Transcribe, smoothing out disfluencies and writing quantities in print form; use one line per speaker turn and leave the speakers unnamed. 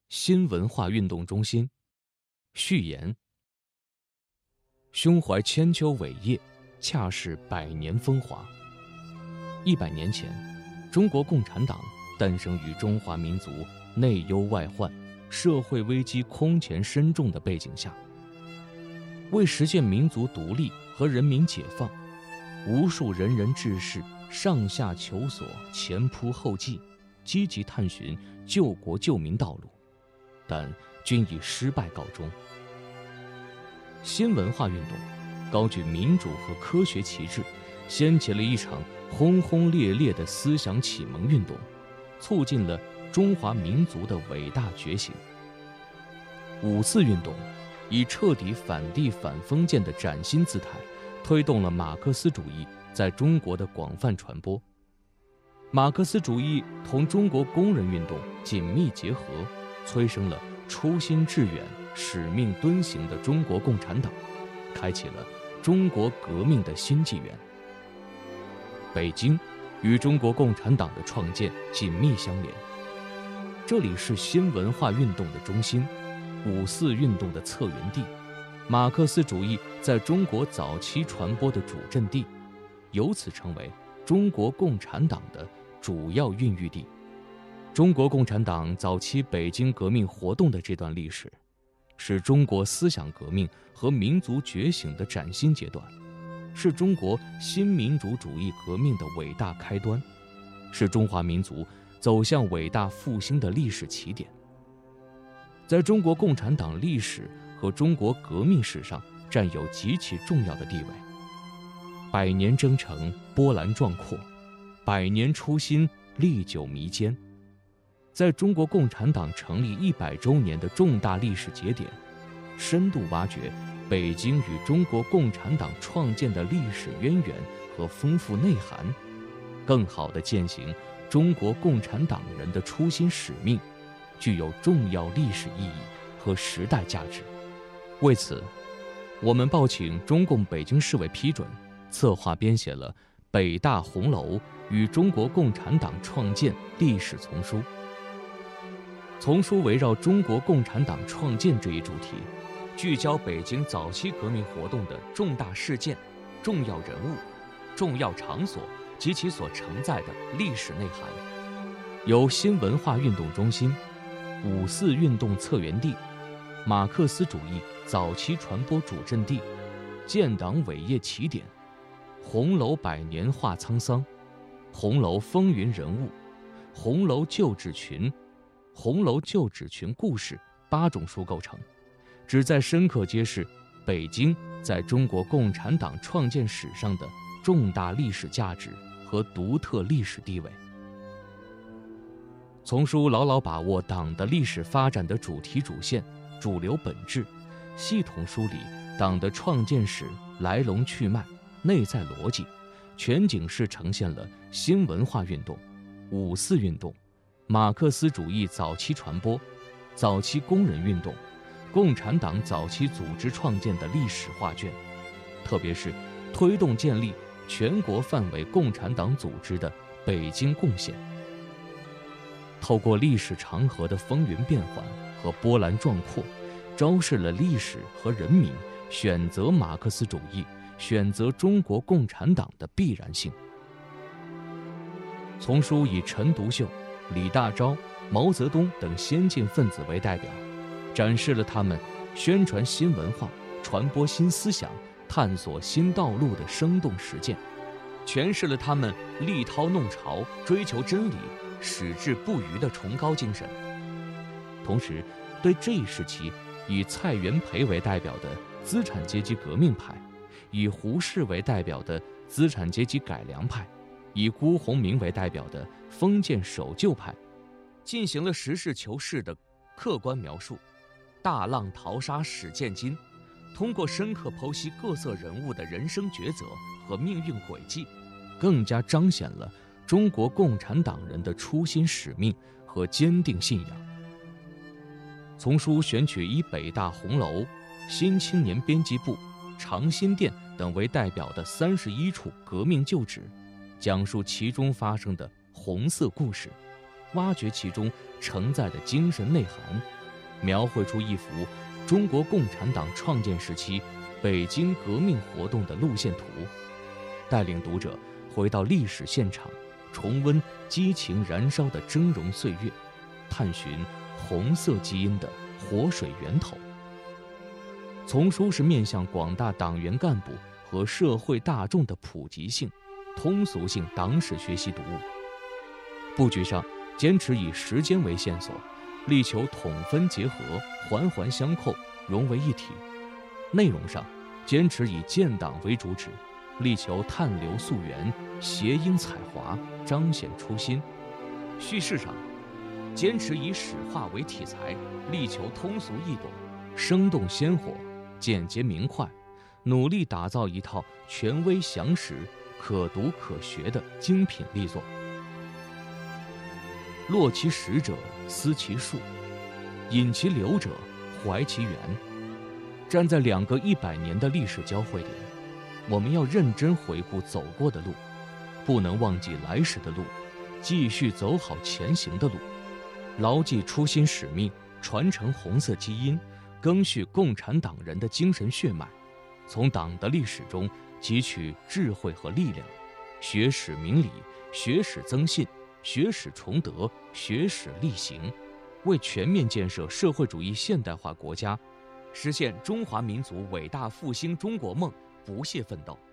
新文化运动中心。序言：胸怀千秋伟业，恰是百年风华。100年前，中国共产党诞生于中华民族内忧外患、社会危机空前深重的背景下。为实现民族独立和人民解放，无数仁人志士上下求索，前仆后继，积极探寻救国救民道路，但均以失败告终。新文化运动高举民主和科学旗帜，掀起了一场轰轰烈烈的思想启蒙运动，促进了中华民族的伟大觉醒。五四运动以彻底反帝反封建的崭新姿态，推动了马克思主义在中国的广泛传播。马克思主义同中国工人运动紧密结合，催生了初心致远、使命敦行的中国共产党，开启了中国革命的新纪元。北京与中国共产党的创建紧密相连，这里是新文化运动的中心，五四运动的策源地，马克思主义在中国早期传播的主阵地，由此成为中国共产党的主要孕育地。中国共产党早期北京革命活动的这段历史，是中国思想革命和民族觉醒的崭新阶段，是中国新民主主义革命的伟大开端，是中华民族走向伟大复兴的历史起点。在中国共产党历史和中国革命史上占有极其重要的地位。百年征程波澜壮阔，百年初心历久弥坚。在中国共产党成立100周年的重大历史节点，深度挖掘北京与中国共产党创建的历史渊源和丰富内涵，更好地践行中国共产党人的初心使命，具有重要历史意义和时代价值。为此，我们报请中共北京市委批准，策划编写了《北大红楼与中国共产党创建历史丛书》。丛书围绕中国共产党创建这一主题，聚焦北京早期革命活动的重大事件、重要人物、重要场所及其所承载的历史内涵，由新文化运动中心、五四运动策源地、马克思主义早期传播主阵地、建党伟业起点、红楼百年话沧桑、红楼风云人物、红楼旧址群、红楼旧址群故事8种书构成，旨在深刻揭示北京在中国共产党创建史上的重大历史价值和独特历史地位。丛书牢牢把握党的历史发展的主题主线、主流本质，系统梳理党的创建史来龙去脉、内在逻辑，全景式呈现了新文化运动、五四运动、马克思主义早期传播、早期工人运动、共产党早期组织创建的历史画卷，特别是推动建立全国范围共产党组织的北京贡献。透过历史长河的风云变幻和波澜壮阔，昭示了历史和人民选择马克思主义、选择中国共产党的必然性。丛书以陈独秀、李大钊、毛泽东等先进分子为代表，展示了他们宣传新文化、传播新思想、探索新道路的生动实践，诠释了他们力涛弄潮、追求真理、矢志不渝的崇高精神。同时，对这一时期以蔡元培为代表的资产阶级革命派，以胡适为代表的资产阶级改良派，以辜鸿铭为代表的封建守旧派，进行了实事求是的客观描述。大浪淘沙始见金，通过深刻剖析各色人物的人生抉择和命运轨迹，更加彰显了中国共产党人的初心使命和坚定信仰。丛书选取以北大红楼、新青年编辑部、长辛店等为代表的31处革命旧址，讲述其中发生的红色故事，挖掘其中承载的精神内涵描绘出一幅中国共产党创建时期北京革命活动的路线图，带领读者回到历史现场，重温激情燃烧的峥嵘岁月，探寻红色基因的活水源头。丛书是面向广大党员干部和社会大众的普及性、通俗性党史学习读物。布局上坚持以时间为线索，力求统分结合，环环相扣，融为一体；内容上坚持以建党为主旨，力求探流溯源，谐音采华，彰显初心；叙事上坚持以史话为题材，力求通俗易懂，生动鲜活，简洁明快，努力打造一套权威详实、可读可学的精品力作。落其实者，思其数；引其流者，怀其源。站在2个100年的历史交汇点，我们要认真回顾走过的路，不能忘记来时的路，继续走好前行的路，牢记初心使命，传承红色基因，赓续共产党人的精神血脉，从党的历史中汲取智慧和力量，学史明理，学史增信，学史崇德，学史力行，为全面建设社会主义现代化国家，实现中华民族伟大复兴中国梦不懈奋斗。